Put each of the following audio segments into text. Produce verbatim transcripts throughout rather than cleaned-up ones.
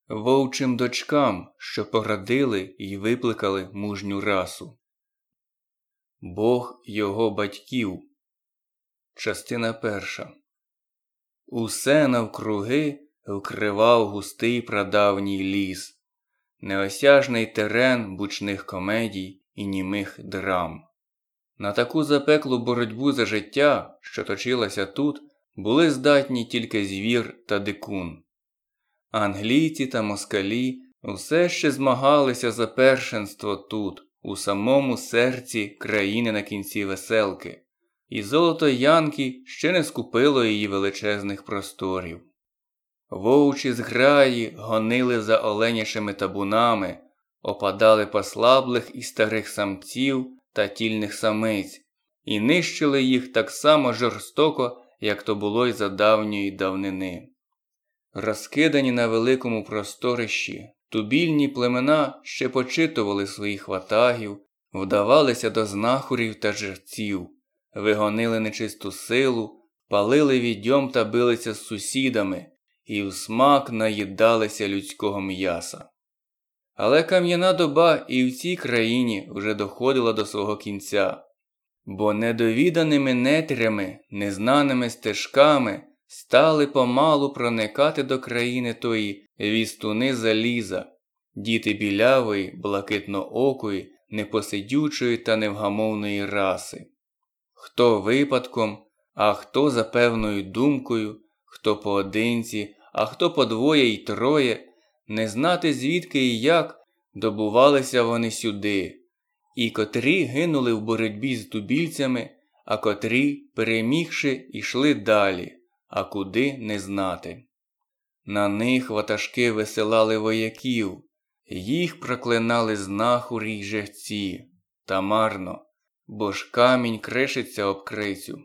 вовчим дочкам, що породили й випликали мужню расу. Бог його батьків. Частина перша. Усе навкруги вкривав густий прадавній ліс, неосяжний терен бучних комедій і німих драм. На таку запеклу боротьбу за життя, що точилася тут, були здатні тільки звір та дикун. Англійці та москалі все ще змагалися за першенство тут, у самому серці країни на кінці веселки, і золото Янки ще не скупило її величезних просторів. Вовчі зграї гонили за оленячими табунами, опадали послаблих і старих самців та тільних самиць, і нищили їх так само жорстоко, як то було й за давньої давнини. Розкидані на великому просторищі, тубільні племена ще почитували своїх ватагів, вдавалися до знахурів та жерців, вигонили нечисту силу, палили відьом та билися з сусідами, і в смак наїдалися людського м'яса. Але кам'яна доба і в цій країні вже доходила до свого кінця, бо недовіданими нетрями, незнаними стежками стали помалу проникати до країни тої вістуни заліза, діти білявої, блакитноокої, непосидючої та невгамовної раси. Хто випадком, а хто за певною думкою, хто поодинці, а хто по двоє й троє, не знати звідки і як добувалися вони сюди, і котрі гинули в боротьбі з тубільцями, а котрі, перемігши, йшли далі, а куди не знати. На них ватажки висилали вояків, їх проклинали знахурі й жерці, та марно, бо ж камінь кришиться об крицю.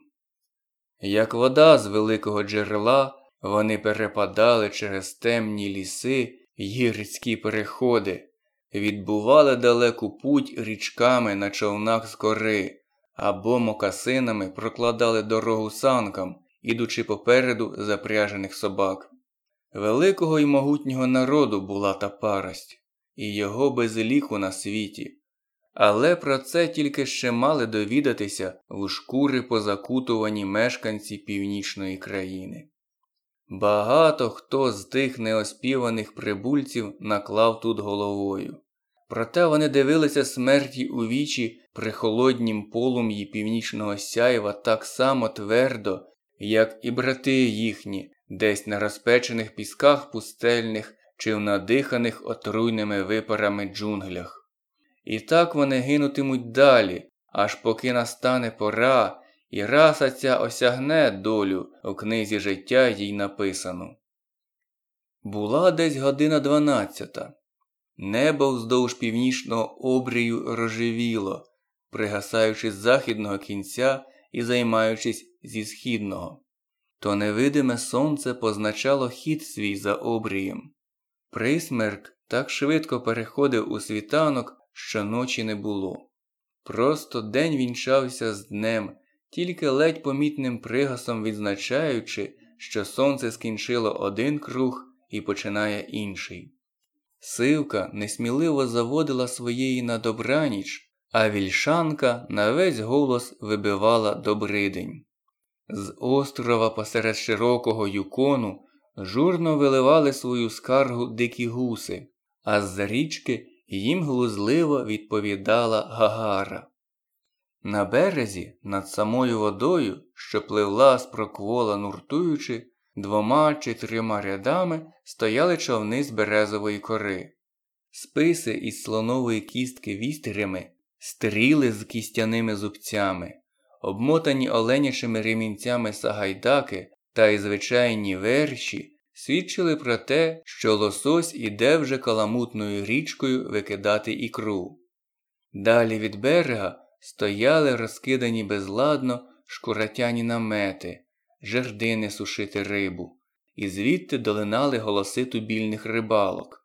Як вода з великого джерела, вони перепадали через темні ліси й гірські переходи, відбували далеку путь річками на човнах з гори, або мокасинами прокладали дорогу санкам, ідучи попереду запряжених собак. Великого й могутнього народу була та парость, і його без ліку на світі. Але про це тільки ще мали довідатися в шкури позакутувані мешканці північної країни. Багато хто з тих неоспіваних прибульців наклав тут головою. Проте вони дивилися смерті у вічі при холоднім полум'ї північного сяйва так само твердо, як і брати їхні, десь на розпечених пісках пустельних чи в надиханих отруйними випарами джунглях. І так вони гинутимуть далі, аж поки настане пора, і раса ця осягне долю у книзі життя їй написану. Була десь година дванадцята. Небо вздовж північного обрію рожевіло, пригасаючи з західного кінця і займаючись зі східного. То невидиме сонце позначало хід свій за обрієм. Присмерк так швидко переходив у світанок, що ночі не було. Просто день вінчався з днем, тільки ледь помітним пригасом відзначаючи, що сонце скінчило один круг і починає інший. Сивка несміливо заводила своєї на добраніч, а вільшанка на весь голос вибивала добридень. З острова посеред широкого юкону журно виливали свою скаргу дикі гуси, а з-за річки їм глузливо відповідала Гагара. На березі, над самою водою, що пливла з проквола нуртуючи, двома чи трьома рядами стояли човни з березової кори. Списи із слонової кістки вістрями, стріли з кістяними зубцями, обмотані оленячими ремінцями сагайдаки та й звичайні верші свідчили про те, що лосось іде вже каламутною річкою викидати ікру. Далі від берега стояли розкидані безладно шкуратяні намети, жердини сушити рибу, і звідти долинали голоси тубільних рибалок.